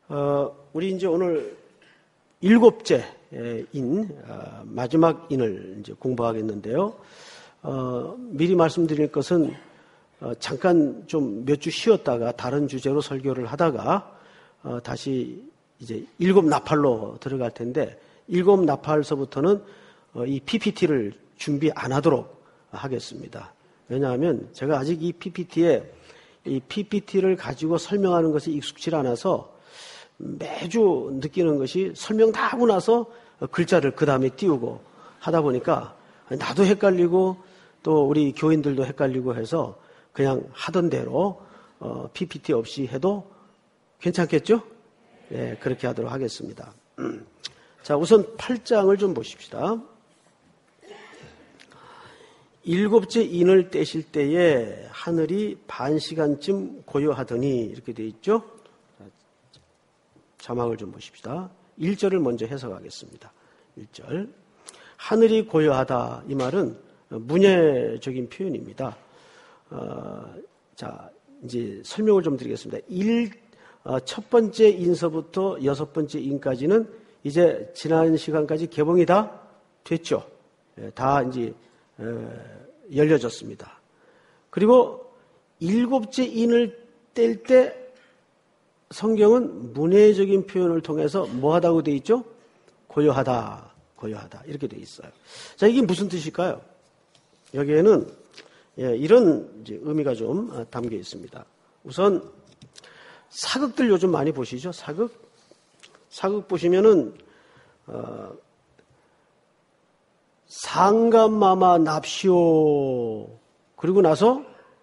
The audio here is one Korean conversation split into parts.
우리 이제 오늘 일곱째인 마지막 인을 이제 공부하겠는데요. 미리 말씀드릴 것은 잠깐 좀 몇 주 쉬었다가 다른 주제로 설교를 하다가 다시 이제 일곱 나팔로 들어갈 텐데 일곱 나팔서부터는 이 PPT를 준비 안 하도록 하겠습니다. 왜냐하면 제가 아직 이 PPT를 가지고 설명하는 것이 익숙치 않아서 매주 느끼는 것이 설명 다 하고 나서 글자를 그 다음에 띄우고 하다 보니까 나도 헷갈리고 또 우리 교인들도 헷갈리고 해서 그냥 하던 대로 PPT 없이 해도 괜찮겠죠? 네, 그렇게 하도록 하겠습니다. 자, 우선 8장을 좀 보십시다. 일곱째 인을 떼실 때에 하늘이 반 시간쯤 고요하더니 이렇게 되어 있죠? 자막을 좀 보십시다. 1절을 먼저 해석하겠습니다. 1절. 하늘이 고요하다. 이 말은 문예적인 표현입니다. 자, 이제 설명을 좀 드리겠습니다. 첫 번째 인서부터 여섯 번째 인까지는 이제 지난 시간까지 개봉이 다 됐죠. 다 이제 열려졌습니다. 그리고 일곱째 인을 뗄 때 성경은 문예적인 표현을 통해서 뭐 하다고 되어 있죠? 고요하다, 고요하다 이렇게 되어 있어요. 자, 이게 무슨 뜻일까요? 여기에는 이런 이제 의미가 좀 담겨 있습니다. 우선 사극들 요즘 많이 보시죠? 사극 보시면은 상감마마 납시오 그리고 나서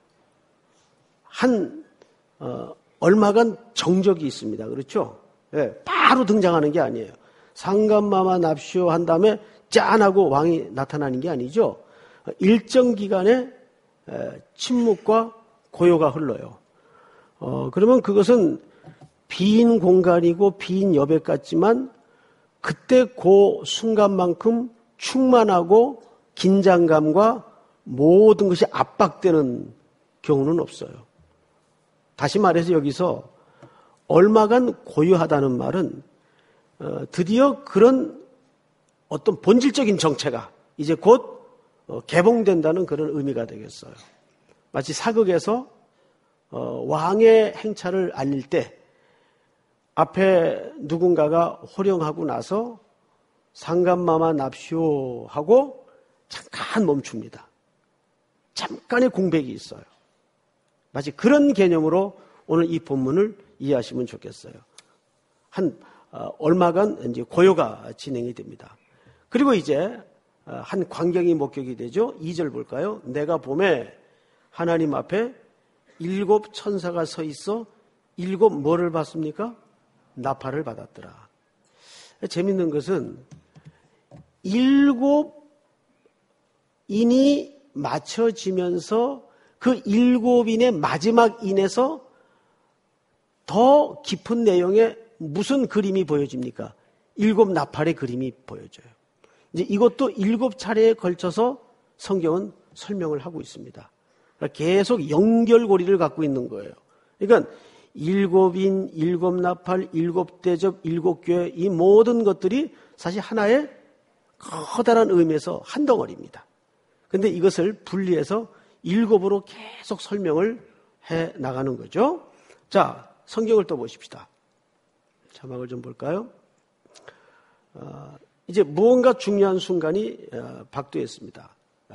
한 얼마간 정적이 있습니다. 그렇죠? 예, 바로 등장하는 게 아니에요. 상감마마 납시오 한 다음에 짠하고 왕이 나타나는 게 아니죠. 일정 기간의 침묵과 고요가 흘러요. 그러면 그것은 빈 공간이고 빈 여백 같지만 그때 그 순간만큼 충만하고 긴장감과 모든 것이 압박되는 경우는 없어요. 다시 말해서 여기서 얼마간 고요하다는 말은 드디어 그런 어떤 본질적인 정체가 이제 곧 개봉된다는 그런 의미가 되겠어요. 마치 사극에서 왕의 행차를 알릴 때 앞에 누군가가 호령하고 나서 상감마마 납시오 하고 잠깐 멈춥니다. 잠깐의 공백이 있어요. 마치 그런 개념으로 오늘 이 본문을 이해하시면 좋겠어요. 한 얼마간 이제 고요가 진행이 됩니다. 그리고 이제 한 광경이 목격이 되죠. 2절 볼까요? 내가 봄에 하나님 앞에 일곱 천사가 서 있어 일곱 뭐를 받습니까? 나팔을 받았더라. 재밌는 것은 일곱 인이 맞춰지면서 그 일곱 인의 마지막 인에서 더 깊은 내용의 무슨 그림이 보여집니까? 일곱 나팔의 그림이 보여져요. 이제 이것도 일곱 차례에 걸쳐서 성경은 설명을 하고 있습니다. 그러니까 계속 연결고리를 갖고 있는 거예요. 그러니까 일곱인, 일곱 나팔, 일곱 대접, 일곱 교회 이 모든 것들이 사실 하나의 커다란 의미에서 한 덩어리입니다. 그런데 이것을 분리해서 일곱으로 계속 설명을 해 나가는 거죠. 자, 성경을 또 보십시다. 자막을 좀 볼까요? 이제 무언가 중요한 순간이 박두했습니다.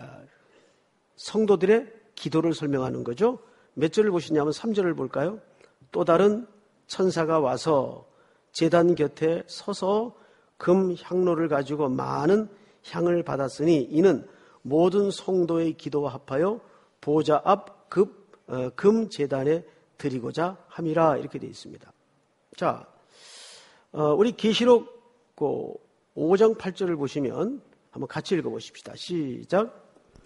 성도들의 기도를 설명하는 거죠. 몇 절을 보시냐면 3절을 볼까요? 또 다른 천사가 와서 제단 곁에 서서 금 향로를 가지고 많은 향을 받았으니 이는 모든 성도의 기도와 합하여 보좌 앞 금 제단에 드리고자 함이라 이렇게 되어 있습니다. 자, 우리 계시록 5장 8절을 보시면 한번 같이 읽어보십시다. 시작.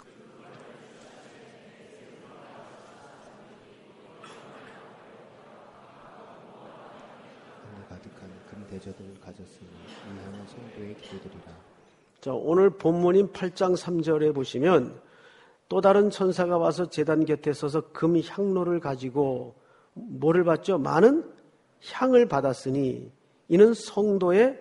가득한 금 대접을 가졌으니 이 향은 성도의 기도들이라. 자, 오늘 본문인 8장 3절에 보시면 또 다른 천사가 와서 제단 곁에 서서 금 향로를 가지고 뭐를 받죠? 많은 향을 받았으니 이는 성도의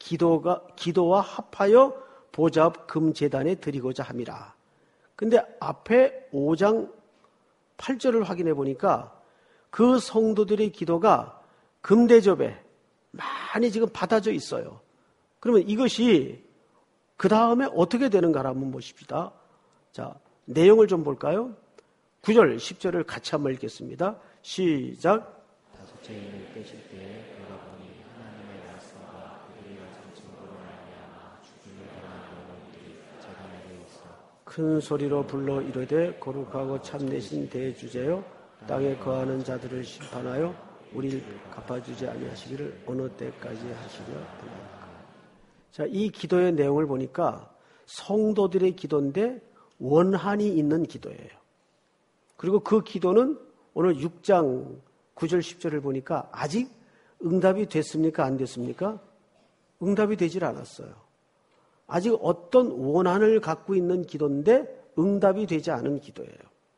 기도와 합하여 보좌 앞 금제단에 드리고자 함이라. 근데 앞에 5장 8절을 확인해 보니까 그 성도들의 기도가 금대접에 많이 지금 받아져 있어요. 그러면 이것이 그 다음에 어떻게 되는가를 한번 보십시다. 자, 내용을 좀 볼까요? 9절, 10절을 같이 한번 읽겠습니다. 시작. 다섯째 인을 떼실 때에 여러분이 하나님의 말씀과 그들이 가진 증거로 말미암아 죽음을 당한 영혼들이 재단에 있어 큰 소리로 불러 이르되 거룩하고 참되신 대주제여 땅에 거하는 자들을 심판하여 우리를 갚아주지 아니하시기를 어느 때까지 하시려 하나이까. 자, 이 기도의 내용을 보니까 성도들의 기도인데 원한이 있는 기도예요. 그리고 그 기도는 오늘 6장 9절 10절을 보니까 아직 응답이 됐습니까? 안 됐습니까? 응답이 되질 않았어요. 아직 어떤 원한을 갖고 있는 기도인데 응답이 되지 않은 기도예요.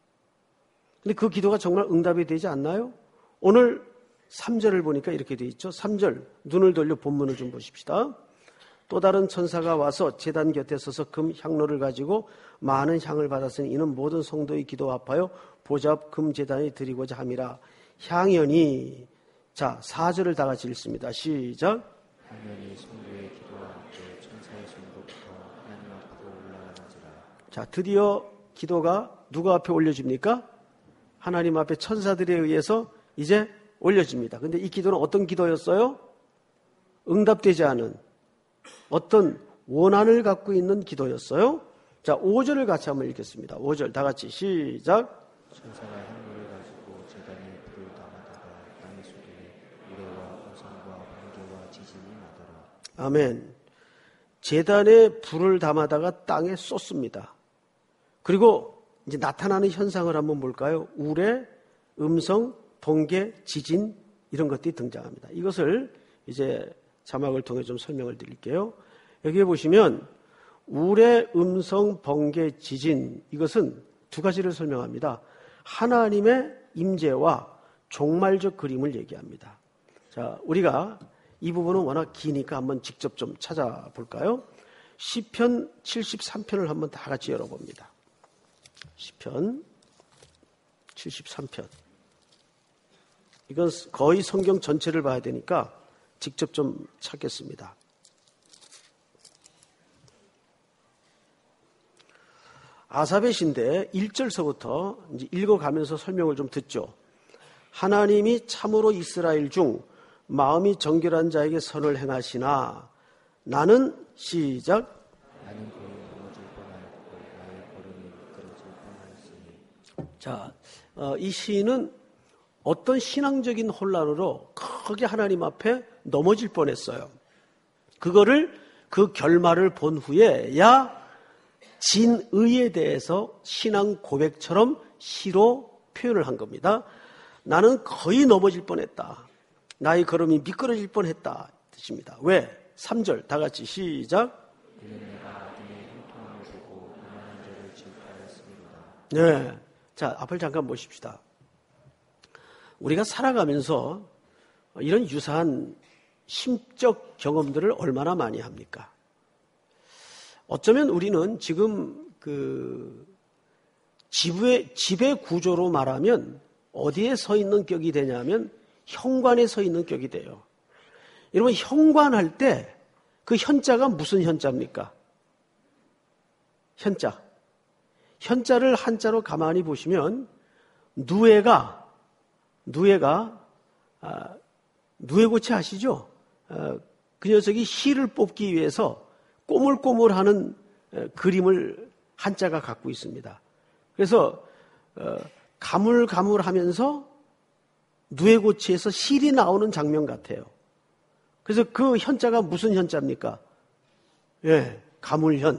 근데 그 기도가 정말 응답이 되지 않나요? 오늘 3절을 보니까 이렇게 돼 있죠. 3절 눈을 돌려 본문을 좀 보십시다. 또 다른 천사가 와서 제단 곁에 서서 금 향로를 가지고 많은 향을 받았으니 이는 모든 성도의 기도 합하여 보좌 앞 금 제단에 드리고자 함이라. 향연이, 자 4절을 다 같이 읽습니다. 시작. 향연이 성도의 기도와 함께 천사의 손으로부터 하나님 앞으로 올라가는지라. 자, 드디어 기도가 누구 앞에 올려집니까? 하나님 앞에 천사들에 의해서 이제 올려집니다. 근데 이 기도는 어떤 기도였어요? 응답되지 않은 어떤 원한을 갖고 있는 기도였어요. 자, 5절을 같이 한번 읽겠습니다. 5절 다 같이 시작. 천사가 향로를 가지고 제단에 불을 담아다가 땅에 쏟으니 우레와 우상과 번개와 지진이 나더라. 아멘. 제단에 불을 담아다가 땅에 쏟습니다. 그리고 이제 나타나는 현상을 한번 볼까요? 우레, 음성, 번개, 지진 이런 것들이 등장합니다. 이것을 이제 자막을 통해 좀 설명을 드릴게요. 여기에 보시면 우레, 음성, 번개, 지진 이것은 두 가지를 설명합니다. 하나님의 임재와 종말적 그림을 얘기합니다. 자, 우리가 이 부분은 워낙 기니까 한번 직접 좀 찾아볼까요? 시편 73편을 한번 다 같이 열어봅니다. 시편 73편. 이건 거의 성경 전체를 봐야 되니까 직접 좀 찾겠습니다. 아삽의 시인데 1절서부터 이제 읽어가면서 설명을 좀 듣죠. 하나님이 참으로 이스라엘 중 마음이 정결한 자에게 선을 행하시나 나는 시작. 나는 거의 넘어질 뻔하였고 나의 걸음이 미끄러질 뻔하였으니. 자, 이 시인은 어떤 신앙적인 혼란으로 크게 하나님 앞에 넘어질 뻔했어요. 그거를 그 결말을 본 후에야 진의에 대해서 신앙 고백처럼 시로 표현을 한 겁니다. 나는 거의 넘어질 뻔했다. 나의 걸음이 미끄러질 뻔했다. 뜻입니다. 왜? 3절 다 같이 시작. 이는 내가 아들의 형통함을 보고 이만한 죄를 질투하였습니다. 네. 자, 앞을 잠깐 보십시다. 우리가 살아가면서 이런 유사한 심적 경험들을 얼마나 많이 합니까? 어쩌면 우리는 지금 그 집의 구조로 말하면 어디에 서 있는 격이 되냐면 현관에 서 있는 격이 돼요. 여러분, 현관할 때 그 현자가 무슨 현자입니까? 현자. 현자를 한자로 가만히 보시면 누에가 누에고치 아시죠? 그 녀석이 실을 뽑기 위해서 꼬물꼬물하는 그림을 한자가 갖고 있습니다. 그래서 가물가물하면서 누에고치에서 실이 나오는 장면 같아요. 그래서 그 현자가 무슨 현자입니까? 예, 가물현.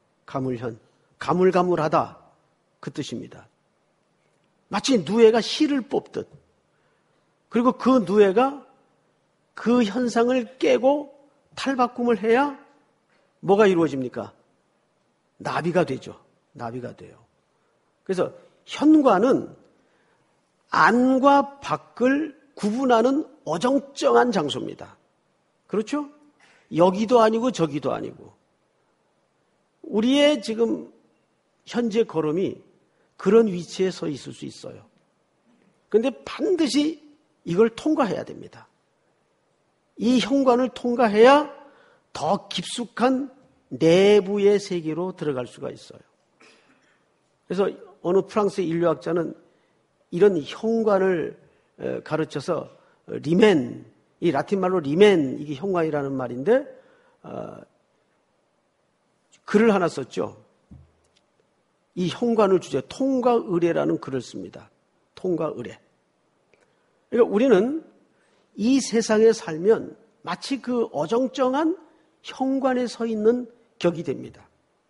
가물가물하다. 그 뜻입니다. 마치 누에가 실을 뽑듯. 그리고 그 누에가 그 현상을 깨고 탈바꿈을 해야 뭐가 이루어집니까? 나비가 되죠. 나비가 돼요. 그래서 현관은 안과 밖을 구분하는 어정쩡한 장소입니다. 그렇죠? 여기도 아니고 저기도 아니고. 우리의 지금 현재 걸음이 그런 위치에 서 있을 수 있어요. 그런데 반드시 이걸 통과해야 됩니다. 이 현관을 통과해야 더 깊숙한 내부의 세계로 들어갈 수가 있어요. 그래서 어느 프랑스 인류학자는 이런 현관을 가르쳐서 리멘, 이 라틴 말로 리멘, 이게 현관이라는 말인데 글을 하나 썼죠. 이 현관을 주제 통과의례라는 글을 씁니다. 통과의례. 그러니까 우리는 이 세상에 살면 마치 그 어정쩡한 현관에 서 있는 격이 됩니다.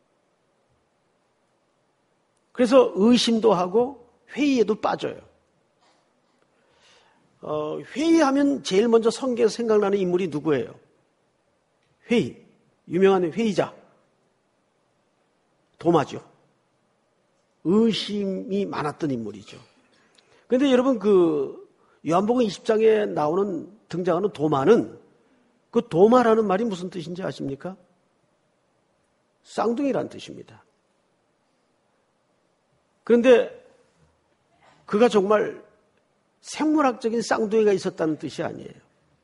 그래서 의심도 하고 회의에도 빠져요. 회의하면 제일 먼저 성경에서 생각나는 인물이 누구예요? 회의. 유명한 회의자. 도마죠. 의심이 많았던 인물이죠. 그런데 여러분 요한복음 20장에 등장하는 도마는 그 도마라는 말이 무슨 뜻인지 아십니까? 쌍둥이란 뜻입니다. 그런데 그가 정말 생물학적인 쌍둥이가 있었다는 뜻이 아니에요.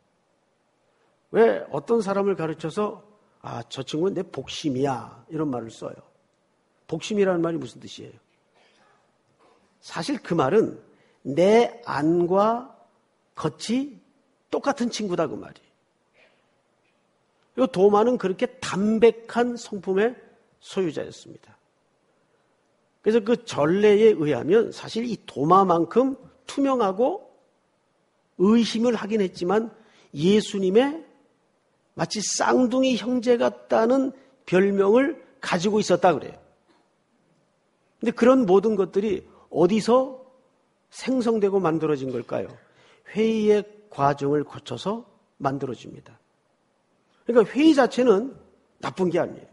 왜 어떤 사람을 가르쳐서 저 친구는 내 복심이야 이런 말을 써요. 복심이라는 말이 무슨 뜻이에요? 사실 그 말은 내 안과 겉이 똑같은 친구다 그 말이에요. 그리고 도마는 그렇게 담백한 성품의 소유자였습니다. 그래서 그 전례에 의하면 사실 이 도마만큼 투명하고 의심을 하긴 했지만 예수님의 마치 쌍둥이 형제 같다는 별명을 가지고 있었다 그래요. 근데 그런 모든 것들이 어디서 생성되고 만들어진 걸까요? 회의의 과정을 거쳐서 만들어집니다. 그러니까 회의 자체는 나쁜 게 아니에요.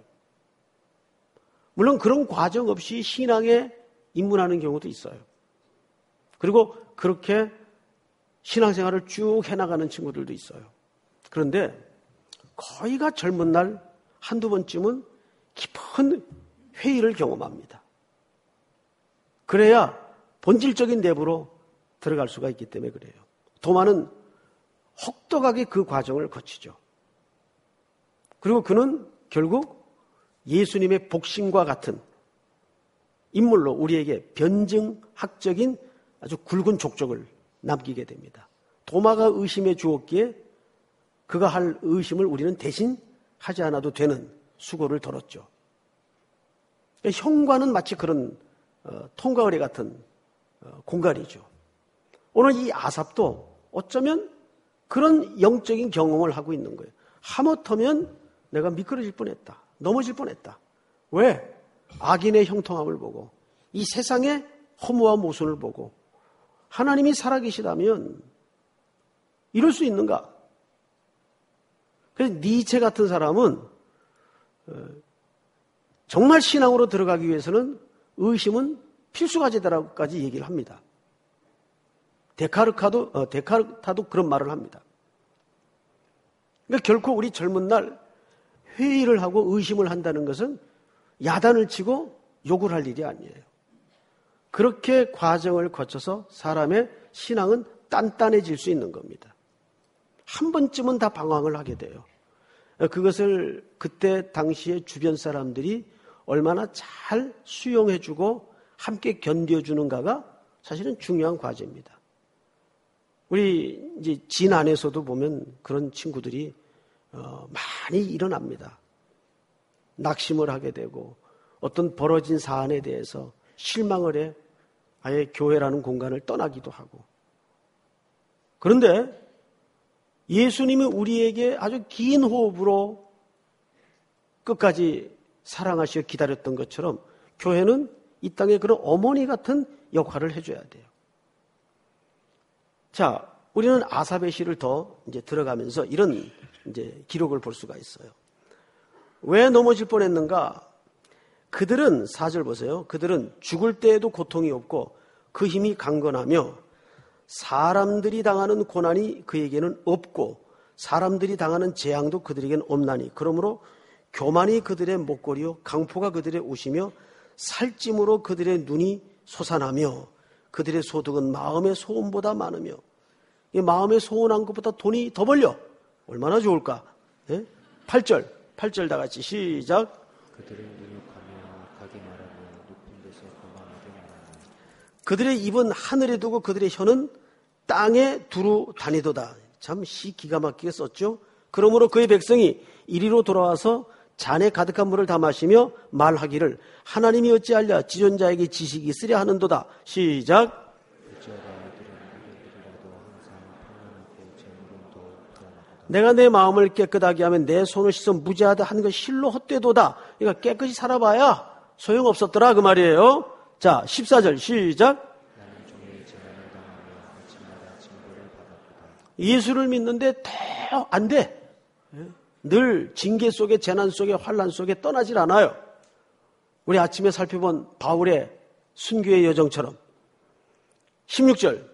물론 그런 과정 없이 신앙에 입문하는 경우도 있어요. 그리고 그렇게 신앙생활을 쭉 해나가는 친구들도 있어요. 그런데 거의가 젊은 날 한두 번쯤은 깊은 회의를 경험합니다. 그래야 본질적인 내부로 들어갈 수가 있기 때문에 그래요. 도마는 혹독하게 그 과정을 거치죠. 그리고 그는 결국 예수님의 복심과 같은 인물로 우리에게 변증학적인 아주 굵은 족적을 남기게 됩니다. 도마가 의심해 주었기에 그가 할 의심을 우리는 대신 하지 않아도 되는 수고를 덜었죠. 현관은 마치 그런 통과의례 같은 공간이죠. 오늘 이 아삽도 어쩌면 그런 영적인 경험을 하고 있는 거예요. 하마터면 내가 미끄러질 뻔했다. 넘어질 뻔했다. 왜? 악인의 형통함을 보고 이 세상의 허무한 모순을 보고 하나님이 살아계시다면 이럴 수 있는가? 그래서 니체 같은 사람은 정말 신앙으로 들어가기 위해서는 의심은 필수과제다라고까지 얘기를 합니다. 데카르타도 그런 말을 합니다. 그러니까 결코 우리 젊은 날 회의를 하고 의심을 한다는 것은 야단을 치고 욕을 할 일이 아니에요. 그렇게 과정을 거쳐서 사람의 신앙은 단단해질 수 있는 겁니다. 한 번쯤은 다 방황을 하게 돼요. 그것을 그때 당시에 주변 사람들이 얼마나 잘 수용해주고 함께 견뎌주는가가 사실은 중요한 과제입니다. 우리 이제 진 안에서도 보면 그런 친구들이 많이 일어납니다. 낙심을 하게 되고 어떤 벌어진 사안에 대해서 실망을 해 아예 교회라는 공간을 떠나기도 하고. 그런데 예수님이 우리에게 아주 긴 호흡으로 끝까지 사랑하시어 기다렸던 것처럼 교회는 이 땅에 그런 어머니 같은 역할을 해줘야 돼요. 자, 우리는 아삽의 시를 더 이제 들어가면서 이런 이제 기록을 볼 수가 있어요. 왜 넘어질 뻔했는가? 그들은 4절 보세요. 그들은 죽을 때에도 고통이 없고 그 힘이 강건하며 사람들이 당하는 고난이 그에게는 없고 사람들이 당하는 재앙도 그들에게는 없나니 그러므로 교만이 그들의 목걸이요 강포가 그들의 옷이며 살찜으로 그들의 눈이 솟아나며 그들의 소득은 마음의 소원보다 많으며 이 마음의 소원한 것보다 돈이 더 벌려 얼마나 좋을까? 네? 8절 다 같이 시작. 그들은 능욕하며 악하게 말하며 높은 데서 거만하게 말하며 그들의 입은 하늘에 두고 그들의 혀는 땅에 두루 다니도다. 참 시 기가 막히게 썼죠. 그러므로 그의 백성이 이리로 돌아와서 잔에 가득한 물을 다 마시며 말하기를 하나님이 어찌하랴 지존자에게 지식이 있으랴 하는도다. 시작. 내가 내 마음을 깨끗하게 하면 내 손을 씻어 무죄하다 하는 것 실로 헛되도다. 그러니까 깨끗이 살아봐야 소용없었더라 그 말이에요. 자 14절 시작. 예수를 믿는데 안 돼. 늘 징계 속에 재난 속에 환난 속에 떠나질 않아요. 우리 아침에 살펴본 바울의 순교의 여정처럼 16절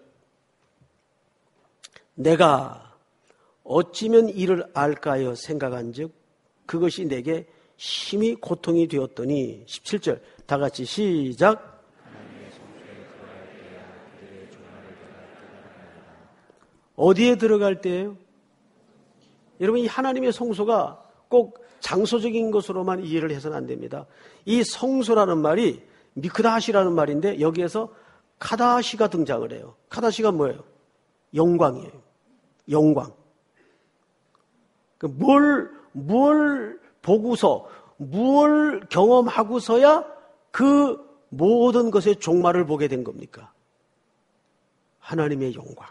내가 어찌면 이를 알까요 생각한즉 그것이 내게 심히 고통이 되었더니 17절 다 같이 시작. 어디에 들어갈 때예요? 여러분 이 하나님의 성소가 꼭 장소적인 것으로만 이해를 해서는 안 됩니다. 이 성소라는 말이 미크다시라는 말인데 여기에서 카다시가 등장을 해요. 카다시가 뭐예요? 영광이에요. 영광. 뭘 보고서 뭘 경험하고서야 그 모든 것의 종말을 보게 된 겁니까? 하나님의 영광.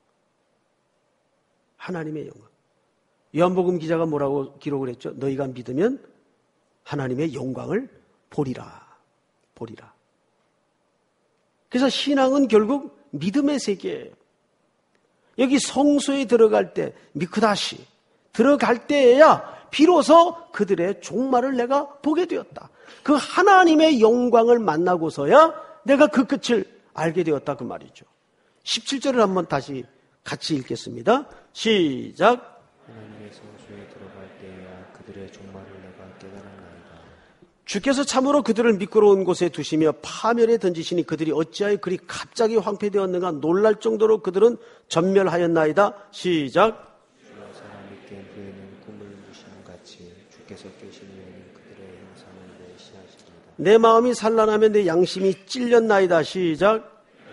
하나님의 영광. 요한복음 기자가 뭐라고 기록을 했죠? 너희가 믿으면 하나님의 영광을 보리라. 보리라. 그래서 신앙은 결국 믿음의 세계예요. 여기 성소에 들어갈 때 미크다시 들어갈 때에야 비로소 그들의 종말을 내가 보게 되었다. 그 하나님의 영광을 만나고서야 내가 그 끝을 알게 되었다 그 말이죠. 17절을 한번 다시 같이 읽겠습니다. 시작. 하나님의 성소에 들어갈 때에야 그들의 종말을 내가 깨달았나이다. 주께서 참으로 그들을 미끄러운 곳에 두시며 파멸에 던지시니 그들이 어찌하여 그리 갑자기 황폐되었는가 놀랄 정도로 그들은 전멸하였나이다. 시작. 주여 사람이 깬 후에는 꿈을 무시는 같이 주께서 깨신 후에는 그들의 형상을 멸시하시리이다. 내 마음이 산란하며 내 양심이 찔렸나이다. 시작.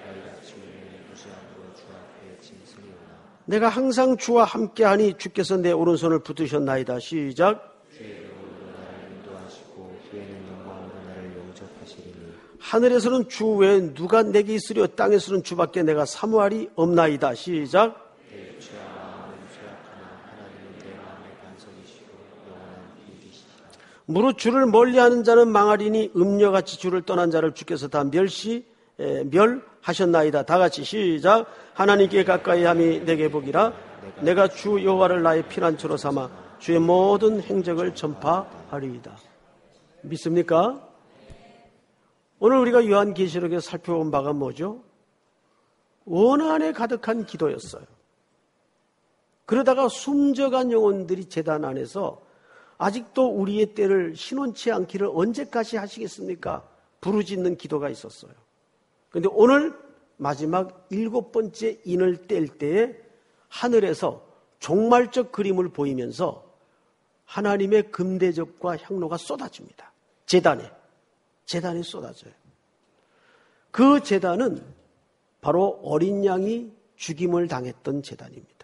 내가 항상 주와 함께하니 주께서 내 오른손을 붙드셨나이다. 시작. 주의 영으로 나를 인도하시고 후에는 영광으로 나를 영접하시리니 하늘에서는 주 외에 누가 내게 있으려 땅에서는 주밖에 내가 사모할이 없나이다. 시작. 내 육체와 마음은 쇠약하나 하나님은 내 마음의 반석이시고 영원한 비기시리라. 무릇 주를 멀리하는 자는 망하리니 음녀같이 주를 떠난 자를 주께서 다 멸하셨나이다. 다 같이 시작. 하나님께 가까이 함이 내게 복이라. 내가 주 여호와를 나의 피난처로 삼아 주의 모든 행적을 전파하리이다. 믿습니까? 오늘 우리가 요한계시록에서 살펴본 바가 뭐죠? 원한에 가득한 기도였어요. 그러다가 숨져간 영혼들이 제단 안에서 아직도 우리의 때를 신원치 않기를 언제까지 하시겠습니까? 부르짖는 기도가 있었어요. 그런데 오늘 마지막 7번째 인을 뗄 때에 하늘에서 종말적 그림을 보이면서 하나님의 금대접과 향로가 쏟아집니다. 제단에 쏟아져요. 그 제단은 바로 어린 양이 죽임을 당했던 제단입니다.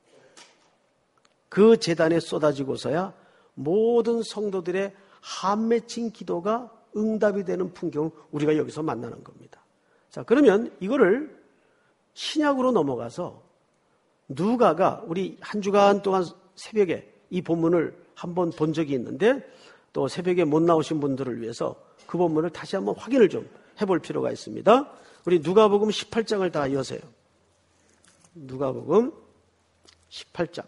그 제단에 쏟아지고서야 모든 성도들의 한 맺힌 기도가 응답이 되는 풍경을 우리가 여기서 만나는 겁니다. 자, 그러면 이거를 신약으로 넘어가서 누가가 우리 한 주간 동안 새벽에 이 본문을 한번 본 적이 있는데 또 새벽에 못 나오신 분들을 위해서 그 본문을 다시 한번 확인을 좀 해볼 필요가 있습니다. 우리 누가복음 18장을 다 여세요. 누가복음 18장.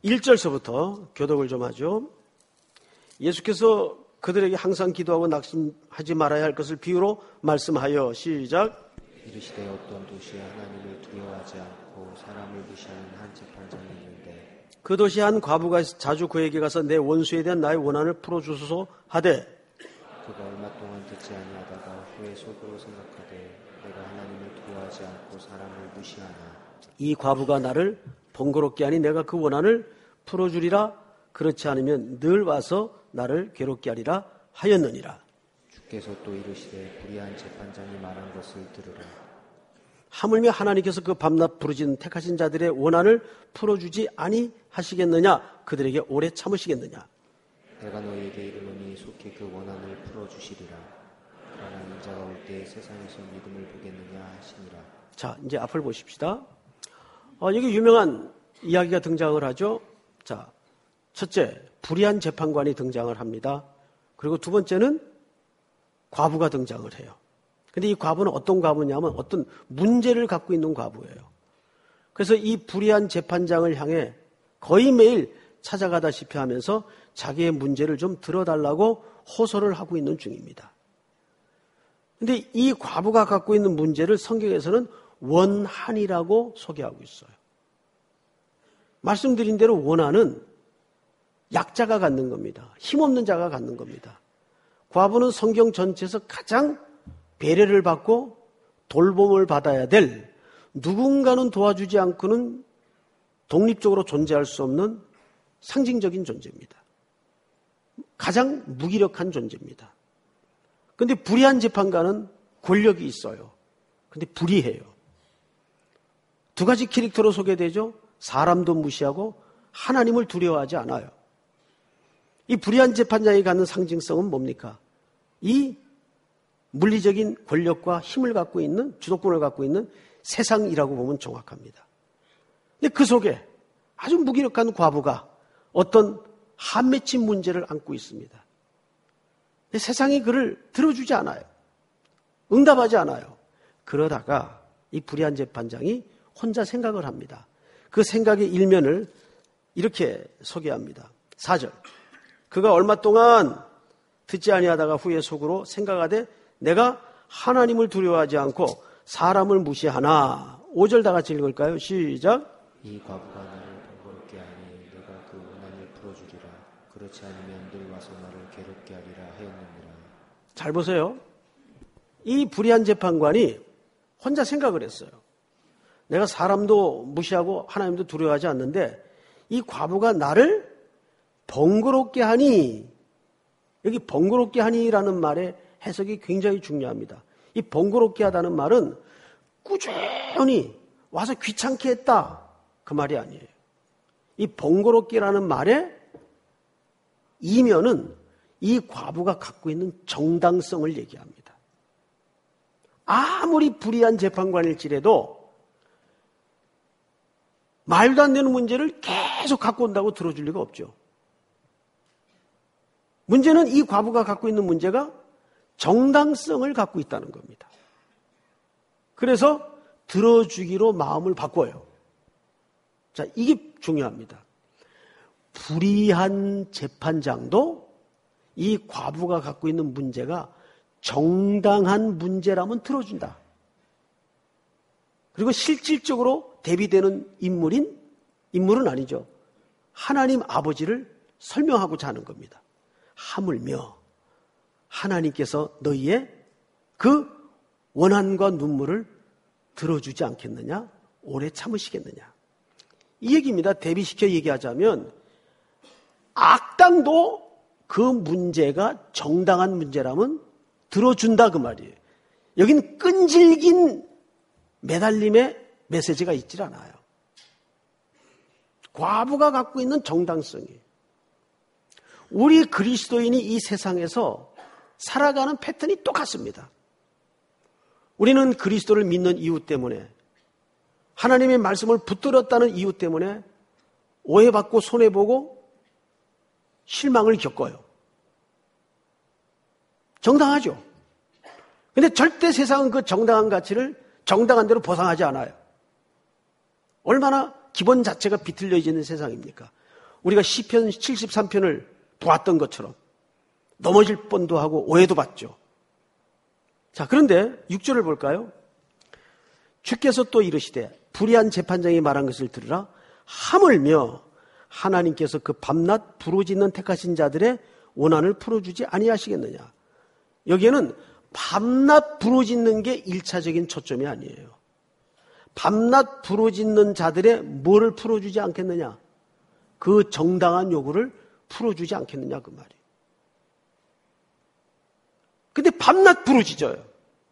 1절서부터 교독을 좀 하죠. 예수께서 그들에게 항상 기도하고 낙심하지 말아야 할 것을 비유로 말씀하여 시작. 이르시되 어떤 도시에 하나님을 두려워하지 않고 사람을 무시하는 한 재판장이 있는데 그 도시에 한 과부가 자주 그에게 가서 내 원수에 대한 나의 원한을 풀어주소서 하되 그가 얼마 동안 듣지 아니하다가 후에 속으로 생각하되 내가 하나님을 두려워하지 않고 사람을 무시하나 이 과부가 나를 번거롭게 하니 내가 그 원한을 풀어주리라. 그렇지 않으면 늘 와서 나를 괴롭게 하리라 하였느니라. 주께서 또 이르시되 불의한 재판장이 말한 것을 들으라. 하물며 하나님께서 그 밤낮 부르짖는 택하신 자들의 원한을 풀어주지 아니하시겠느냐. 그들에게 오래 참으시겠느냐. 내가 너희에게 이르노니 속히 그 원한을 풀어주시리라. 그러나 인자가 올 때 세상에서 믿음을 보겠느냐 하시니라. 자, 이제 앞을 보십시다. 여기 유명한 이야기가 등장을 하죠. 자, 첫째, 불의한 재판관이 등장을 합니다. 그리고 두 번째는 과부가 등장을 해요. 근데 이 과부는 어떤 과부냐면 어떤 문제를 갖고 있는 과부예요. 그래서 이 불의한 재판장을 향해 거의 매일 찾아가다시피 하면서 자기의 문제를 좀 들어달라고 호소를 하고 있는 중입니다. 근데 이 과부가 갖고 있는 문제를 성경에서는 원한이라고 소개하고 있어요. 말씀드린 대로 원한은 약자가 갖는 겁니다. 힘없는 자가 갖는 겁니다. 과부는 성경 전체에서 가장 배려를 받고 돌봄을 받아야 될, 누군가는 도와주지 않고는 독립적으로 존재할 수 없는 상징적인 존재입니다. 가장 무기력한 존재입니다. 그런데 불의한 재판관은 권력이 있어요. 그런데 불의해요. 두 가지 캐릭터로 소개되죠. 사람도 무시하고 하나님을 두려워하지 않아요. 이 불의한 재판장이 갖는 상징성은 뭡니까? 이 물리적인 권력과 힘을 갖고 있는, 주도권을 갖고 있는 세상이라고 보면 정확합니다. 근데 그 속에 아주 무기력한 과부가 어떤 한 맺힌 문제를 안고 있습니다. 근데 세상이 그를 들어주지 않아요. 응답하지 않아요. 그러다가 이 불의한 재판장이 혼자 생각을 합니다. 그 생각의 일면을 이렇게 소개합니다. 4절. 그가 얼마 동안 듣지 아니하다가 후에 속으로 생각하되 내가 하나님을 두려워하지 않고 사람을 무시하나. 5절 다 같이 읽을까요? 시작. 이 과부가 나를 번거롭게 하니 내가 그 원한을 풀어주리라. 그렇지 않으면 늘 와서 나를 괴롭게 하리라 하였느니라. 잘 보세요. 이 불의한 재판관이 혼자 생각을 했어요. 내가 사람도 무시하고 하나님도 두려워하지 않는데 이 과부가 나를 번거롭게 하니, 여기 번거롭게 하니라는 말의 해석이 굉장히 중요합니다. 이 번거롭게 하다는 말은 꾸준히 와서 귀찮게 했다, 그 말이 아니에요. 이 번거롭게라는 말의 이면은 이 과부가 갖고 있는 정당성을 얘기합니다. 아무리 불의한 재판관일지라도 말도 안 되는 문제를 계속 갖고 온다고 들어줄 리가 없죠. 문제는 이 과부가 갖고 있는 문제가 정당성을 갖고 있다는 겁니다. 그래서 들어주기로 마음을 바꿔요. 자, 이게 중요합니다. 불의한 재판장도 이 과부가 갖고 있는 문제가 정당한 문제라면 들어준다. 그리고 실질적으로 대비되는 인물은 아니죠. 하나님 아버지를 설명하고자 하는 겁니다. 하물며 하나님께서 너희의 그 원한과 눈물을 들어주지 않겠느냐? 오래 참으시겠느냐? 이 얘기입니다. 대비시켜 얘기하자면 악당도 그 문제가 정당한 문제라면 들어준다 그 말이에요. 여긴 끈질긴 매달림의 메시지가 있질 않아요. 과부가 갖고 있는 정당성이에요. 우리 그리스도인이 이 세상에서 살아가는 패턴이 똑같습니다. 우리는 그리스도를 믿는 이유 때문에, 하나님의 말씀을 붙들었다는 이유 때문에 오해받고 손해보고 실망을 겪어요. 정당하죠. 근데 절대 세상은 그 정당한 가치를 정당한 대로 보상하지 않아요. 얼마나 기본 자체가 비틀려져 있는 세상입니까? 우리가 시편 73편을 보았던 것처럼 넘어질 뻔도 하고 오해도 받죠. 자, 그런데 6절을 볼까요? 주께서 또 이르시되 불의한 재판장이 말한 것을 들으라. 하물며 하나님께서 그 밤낮 부르짖는 택하신 자들의 원한을 풀어주지 아니하시겠느냐. 여기에는 밤낮 부르짖는 게 1차적인 초점이 아니에요. 밤낮 부르짖는 자들의 뭐를 풀어주지 않겠느냐. 그 정당한 요구를 풀어주지 않겠느냐 그 말이에요. 근데 밤낮 부르짖어요.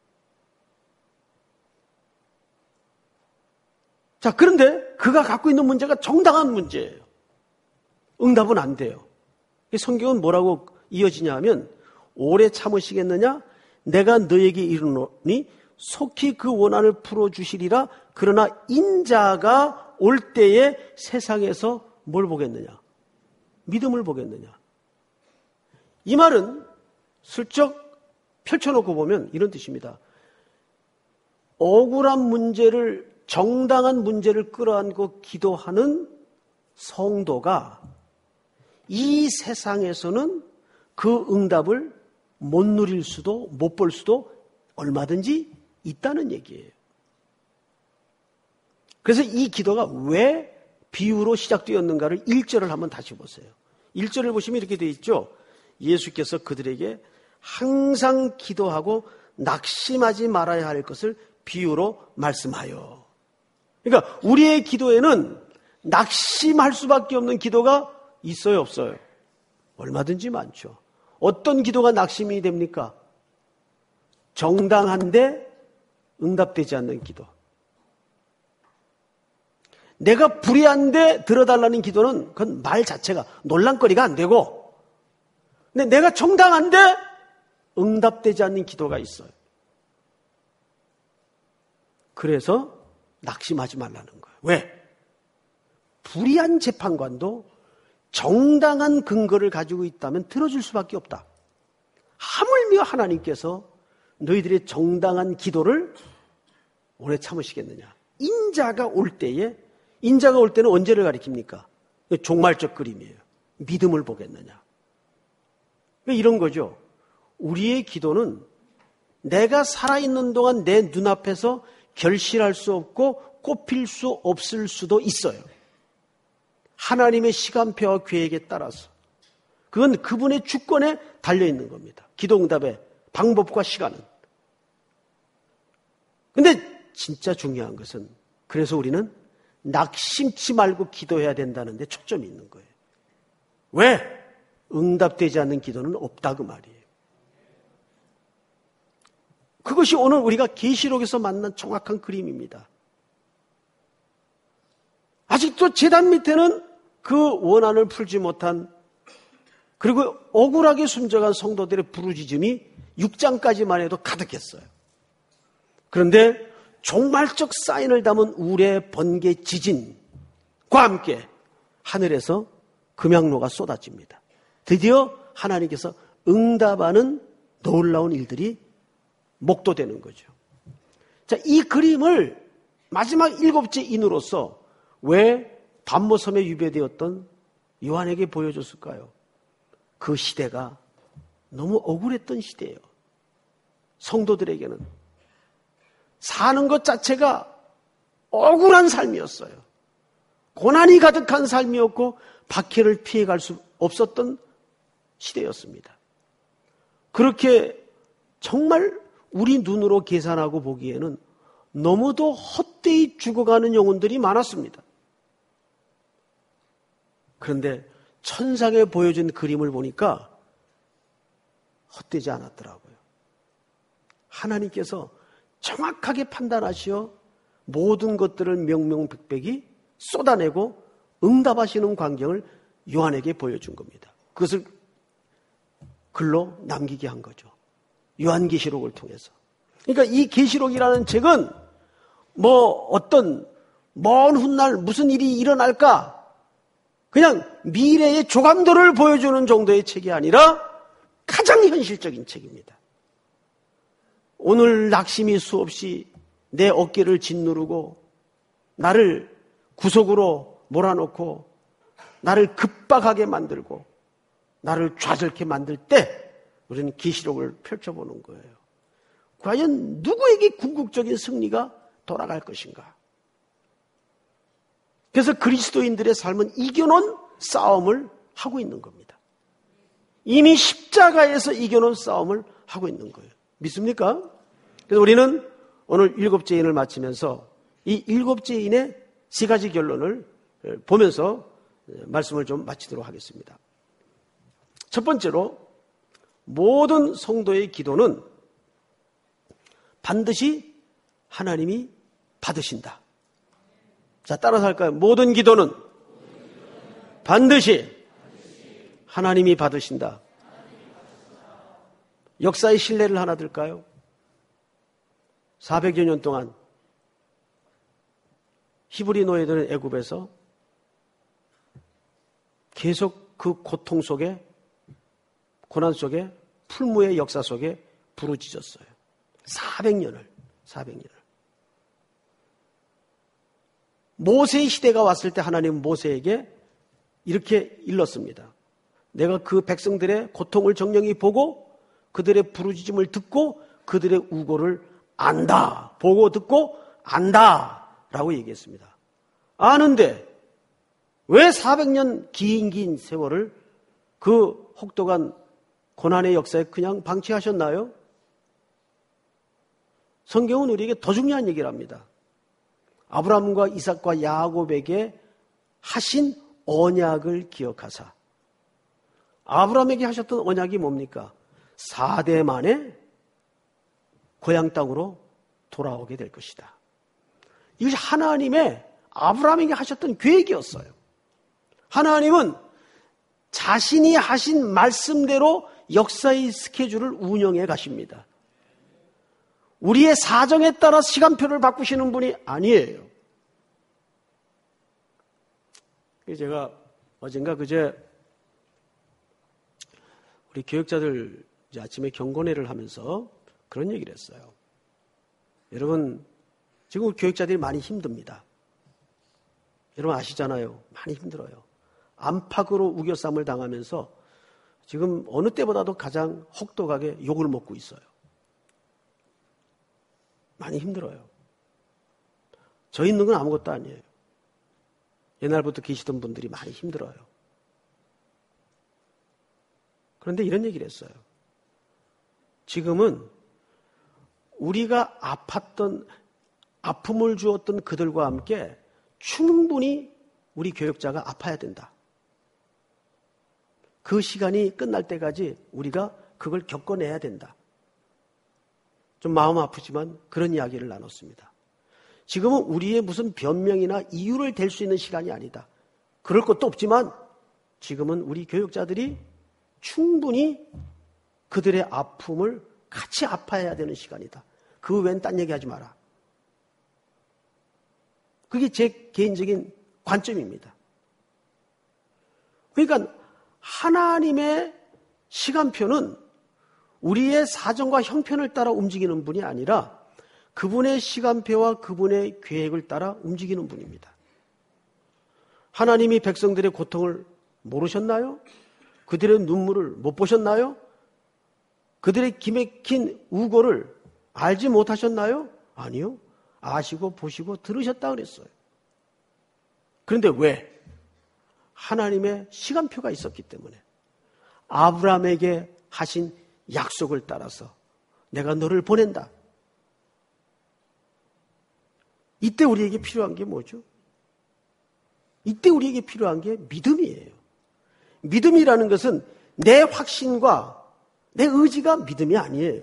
자, 그런데 그가 갖고 있는 문제가 정당한 문제예요. 응답은 안 돼요. 성경은 뭐라고 이어지냐 하면 오래 참으시겠느냐? 내가 너에게 이르노니 속히 그 원한을 풀어주시리라. 그러나 인자가 올 때에 세상에서 뭘 보겠느냐? 믿음을 보겠느냐? 이 말은 슬쩍 펼쳐놓고 보면 이런 뜻입니다. 억울한 문제를, 정당한 문제를 끌어안고 기도하는 성도가 이 세상에서는 그 응답을 못 누릴 수도 못 볼 수도 얼마든지 있다는 얘기예요. 그래서 이 기도가 왜 비유로 시작되었는가를 1절을 한번 다시 보세요. 1절을 보시면 이렇게 되어 있죠. 예수께서 그들에게 항상 기도하고 낙심하지 말아야 할 것을 비유로 말씀하여. 그러니까 우리의 기도에는 낙심할 수밖에 없는 기도가 있어요, 없어요? 얼마든지 많죠. 어떤 기도가 낙심이 됩니까? 정당한데 응답되지 않는 기도. 내가 불의한데 들어달라는 기도는 그건 말 자체가 논란거리가 안 되고, 근데 내가 정당한데 응답되지 않는 기도가 있어요. 그래서 낙심하지 말라는 거예요. 왜? 불의한 재판관도 정당한 근거를 가지고 있다면 들어줄 수밖에 없다. 하물며 하나님께서 너희들의 정당한 기도를 오래 참으시겠느냐. 인자가 올 때에, 인자가 올 때는 언제를 가리킵니까? 종말적 그림이에요. 믿음을 보겠느냐. 이런 거죠. 우리의 기도는 내가 살아있는 동안 내 눈앞에서 결실할 수 없고 꼽힐 수 없을 수도 있어요. 하나님의 시간표와 계획에 따라서. 그건 그분의 주권에 달려있는 겁니다. 기도응답의 방법과 시간은. 근데 진짜 중요한 것은, 그래서 우리는 낙심치 말고 기도해야 된다는 데 초점이 있는 거예요. 왜? 응답되지 않는 기도는 없다 그 말이에요. 그것이 오늘 우리가 계시록에서 만난 정확한 그림입니다. 아직도 제단 밑에는 그 원한을 풀지 못한, 그리고 억울하게 숨져간 성도들의 부르짖음이 6장까지만 해도 가득했어요. 그런데 종말적 사인을 담은 우레 번개 지진과 함께 하늘에서 금양로가 쏟아집니다. 드디어 하나님께서 응답하는 놀라운 일들이 목도되는 거죠. 자, 이 그림을 마지막 7째 인으로서 왜 반모섬에 유배되었던 요한에게 보여줬을까요? 그 시대가 너무 억울했던 시대예요. 성도들에게는 사는 것 자체가 억울한 삶이었어요. 고난이 가득한 삶이었고 박해를 피해갈 수 없었던 시대였습니다. 그렇게 정말 우리 눈으로 계산하고 보기에는 너무도 헛되이 죽어가는 영혼들이 많았습니다. 그런데 천상에 보여준 그림을 보니까 헛되지 않았더라고요. 하나님께서 정확하게 판단하시어 모든 것들을 명명백백히 쏟아내고 응답하시는 광경을 요한에게 보여준 겁니다. 그것을 글로 남기게 한 거죠. 요한계시록을 통해서. 그러니까 이 계시록이라는 책은 어떤 먼 훗날 무슨 일이 일어날까? 그냥 미래의 조감도를 보여주는 정도의 책이 아니라 가장 현실적인 책입니다. 오늘 낙심이 수없이 내 어깨를 짓누르고 나를 구석으로 몰아놓고 나를 급박하게 만들고 나를 좌절케 만들 때 우리는 계시록을 펼쳐보는 거예요. 과연 누구에게 궁극적인 승리가 돌아갈 것인가? 그래서 그리스도인들의 삶은 이겨놓은 싸움을 하고 있는 겁니다. 이미 십자가에서 이겨놓은 싸움을 하고 있는 거예요. 믿습니까? 그래서 우리는 오늘 7째 인을 마치면서 이 7째 인의 3가지 결론을 보면서 말씀을 좀 마치도록 하겠습니다. 첫 번째로 모든 성도의 기도는 반드시 하나님이 받으신다. 자, 따라서 할까요? 모든 기도는 반드시 하나님이 받으신다. 역사의 신뢰를 하나 들까요? 400여 년 동안 히브리 노예들은 애굽에서 계속 그 고통 속에, 고난 속에, 풀무의 역사 속에 부르짖었어요. 400년을. 모세의 시대가 왔을 때 하나님은 모세에게 이렇게 일렀습니다. 내가 그 백성들의 고통을 정령히 보고 그들의 부르짖음을 듣고 그들의 우고를 안다. 보고 듣고 안다. 라고 얘기했습니다. 아는데 왜 400년 긴 세월을 그 혹독한 고난의 역사에 그냥 방치하셨나요? 성경은 우리에게 더 중요한 얘기를 합니다. 아브라함과 이삭과 야곱에게 하신 언약을 기억하사. 아브라함에게 하셨던 언약이 뭡니까? 4대 만에 고향 땅으로 돌아오게 될 것이다. 이것이 하나님의 아브라함에게 하셨던 계획이었어요. 하나님은 자신이 하신 말씀대로 역사의 스케줄을 운영해 가십니다. 우리의 사정에 따라 시간표를 바꾸시는 분이 아니에요. 제가 어젠가 그제 우리 교육자들 아침에 경건회를 하면서 그런 얘기를 했어요. 여러분, 지금 교육자들이 많이 힘듭니다. 여러분 아시잖아요. 많이 힘들어요. 안팎으로 우겨쌈을 당하면서 지금 어느 때보다도 가장 혹독하게 욕을 먹고 있어요. 많이 힘들어요. 저 있는 건 아무것도 아니에요. 옛날부터 계시던 분들이 많이 힘들어요. 그런데 이런 얘기를 했어요. 지금은 우리가 아팠던, 아픔을 주었던 그들과 함께 충분히 우리 교역자가 아파야 된다. 그 시간이 끝날 때까지 우리가 그걸 겪어내야 된다. 좀 마음 아프지만 그런 이야기를 나눴습니다. 지금은 우리의 무슨 변명이나 이유를 댈 수 있는 시간이 아니다. 그럴 것도 없지만 지금은 우리 교역자들이 충분히 그들의 아픔을 같이 아파야 되는 시간이다. 그 외엔 딴 얘기하지 마라. 그게 제 개인적인 관점입니다. 그러니까 하나님의 시간표는 우리의 사정과 형편을 따라 움직이는 분이 아니라 그분의 시간표와 그분의 계획을 따라 움직이는 분입니다. 하나님이 백성들의 고통을 모르셨나요? 그들의 눈물을 못 보셨나요? 그들의 기맥힌 우고를 알지 못하셨나요? 아니요. 아시고 보시고 들으셨다 그랬어요. 그런데 왜? 하나님의 시간표가 있었기 때문에 아브라함에게 하신 약속을 따라서 내가 너를 보낸다. 이때 우리에게 필요한 게 뭐죠? 이때 우리에게 필요한 게 믿음이에요. 믿음이라는 것은 내 확신과 내 의지가 믿음이 아니에요.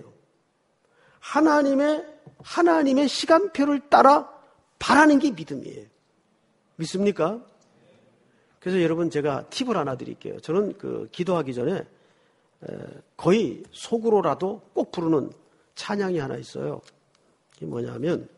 하나님의 시간표를 따라 바라는 게 믿음이에요. 믿습니까? 그래서 여러분 제가 팁을 하나 드릴게요. 저는 기도하기 전에 거의 속으로라도 꼭 부르는 찬양이 하나 있어요. 이게 뭐냐면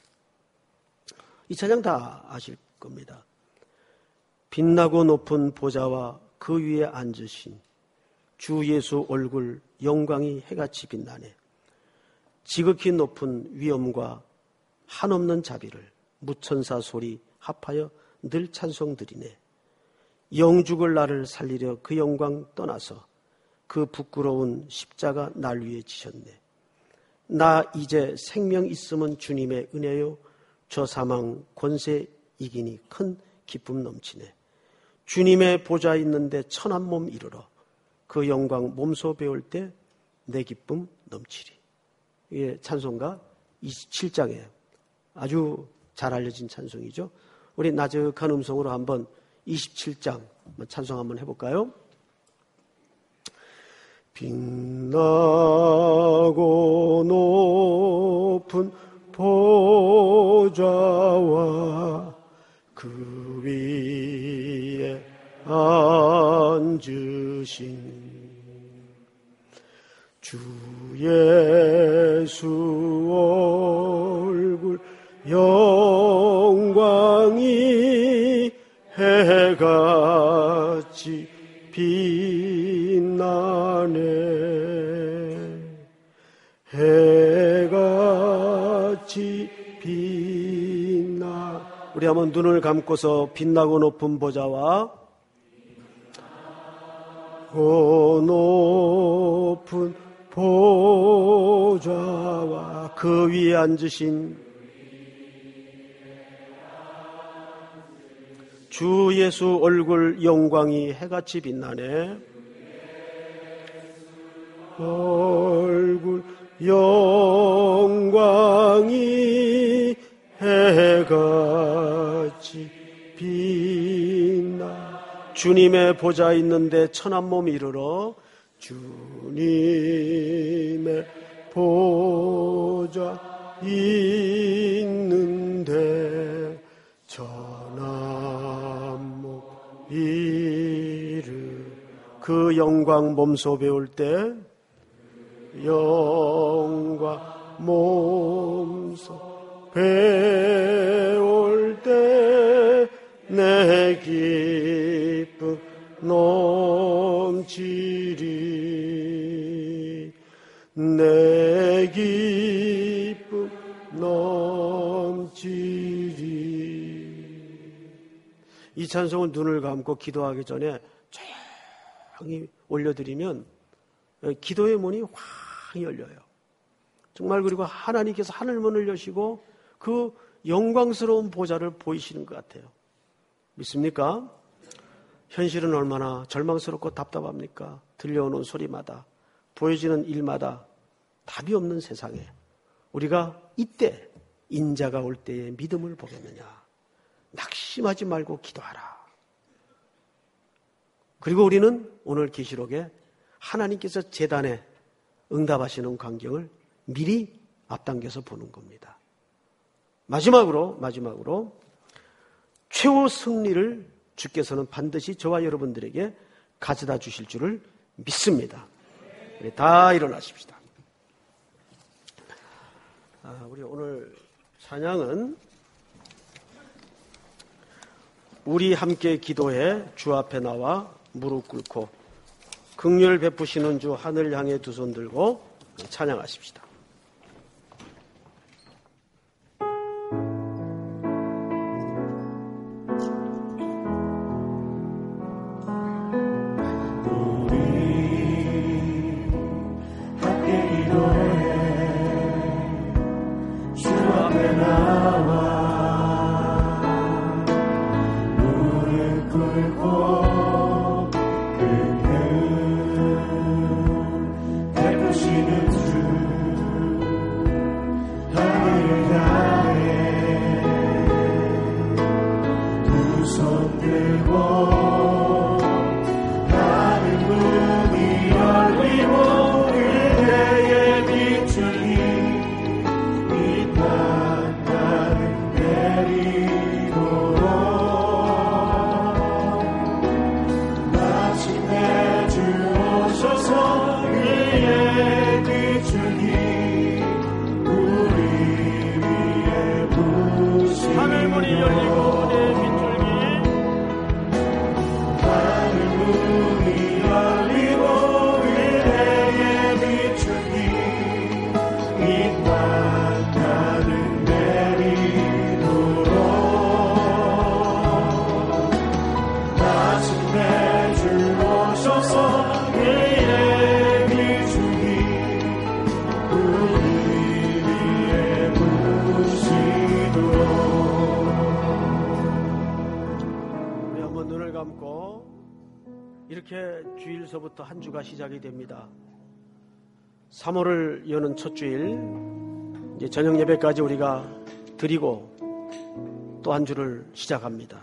이 찬양 다 아실 겁니다. 빛나고 높은 보좌와 그 위에 앉으신 주 예수 얼굴 영광이 해같이 빛나네. 지극히 높은 위엄과 한없는 자비를 무천사 소리 합하여 늘 찬송드리네. 영죽을 나를 살리려 그 영광 떠나서 그 부끄러운 십자가 날 위에 지셨네. 나 이제 생명 있음은 주님의 은혜요 저 사망 권세 이기니 큰 기쁨 넘치네. 주님의 보좌 있는데 천한 몸 이르러 그 영광 몸소 배울 때 내 기쁨 넘치리. 이게 찬송가 27장에 아주 잘 알려진 찬송이죠. 우리 나직한 음성으로 한번 27장 찬송 한번 해볼까요? 빛나고 높은 보좌와 그 위에 앉으신 주 예수 얼굴 영광이 해같이 빛나네. 해같이 빛나. 우리 한번 눈을 감고서 빛나고 높은 보좌와 높은 보좌와 그 위에 앉으신 주 예수 얼굴 영광이 해같이 빛나네. 얼굴 영광이 해같이 빛나. 주님의 보좌 있는데 천한 몸 이르러 주님의 보좌 있는데 천한 몸 이르. 그 영광 몸소 배울 때 영광 몸소 배울 때 내 기쁨 넘치리. 내 기쁨 넘치리. 이 찬송은 눈을 감고 기도하기 전에 조용히 올려드리면 기도의 문이 확 열려요. 정말. 그리고 하나님께서 하늘문을 여시고 그 영광스러운 보좌를 보이시는 것 같아요. 믿습니까? 현실은 얼마나 절망스럽고 답답합니까? 들려오는 소리마다, 보여지는 일마다 답이 없는 세상에 우리가 이때 인자가 올 때에 믿음을 보겠느냐. 낙심하지 말고 기도하라. 그리고 우리는 오늘 계시록에 하나님께서 제단에 응답하시는 광경을 미리 앞당겨서 보는 겁니다. 마지막으로 최후 승리를 주께서는 반드시 저와 여러분들에게 가져다 주실 줄을 믿습니다. 우리 다 일어나십시다. 우리 오늘 찬양은 우리 함께 기도해 주 앞에 나와 무릎 꿇고 긍휼 베푸시는 주 하늘 향해 두 손 들고 찬양하십시다. 베푸시는 주 이렇게 주일서부터 한 주가 시작이 됩니다. 3월을 여는 첫 주일, 이제 저녁 예배까지 우리가 드리고 또 한 주를 시작합니다.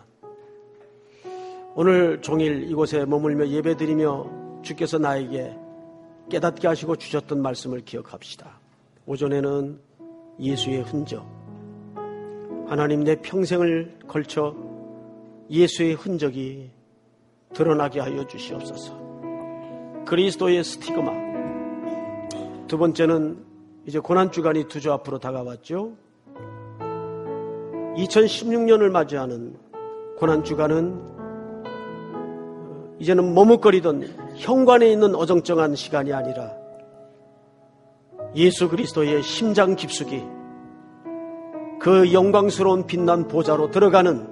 오늘 종일 이곳에 머물며 예배드리며 주께서 나에게 깨닫게 하시고 주셨던 말씀을 기억합시다. 오전에는 예수의 흔적, 하나님 내 평생을 걸쳐 예수의 흔적이 드러나게 하여 주시옵소서. 그리스도의 스티그마. 두 번째는 이제 고난주간이 두 주 앞으로 다가왔죠. 2016년을 맞이하는 고난주간은 이제는 머뭇거리던 현관에 있는 어정쩡한 시간이 아니라 예수 그리스도의 심장 깊숙이 그 영광스러운 빛난 보좌로 들어가는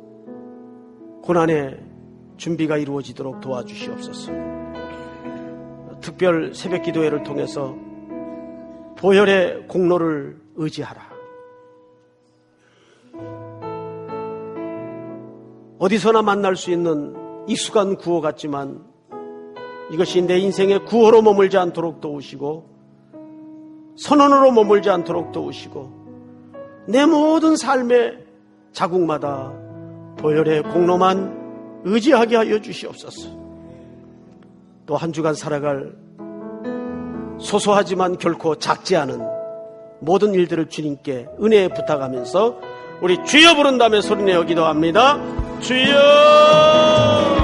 고난의 준비가 이루어지도록 도와주시옵소서. 특별 새벽 기도회를 통해서 보혈의 공로를 의지하라. 어디서나 만날 수 있는 익숙한 구호 같지만 이것이 내 인생의 구호로 머물지 않도록 도우시고 선언으로 머물지 않도록 도우시고 내 모든 삶의 자국마다 보혈의 공로만 의지하게 하여 주시옵소서. 또 한 주간 살아갈 소소하지만 결코 작지 않은 모든 일들을 주님께 은혜에 부탁하면서 우리 주여 부른 다음에 소리내어 기도합니다. 주여!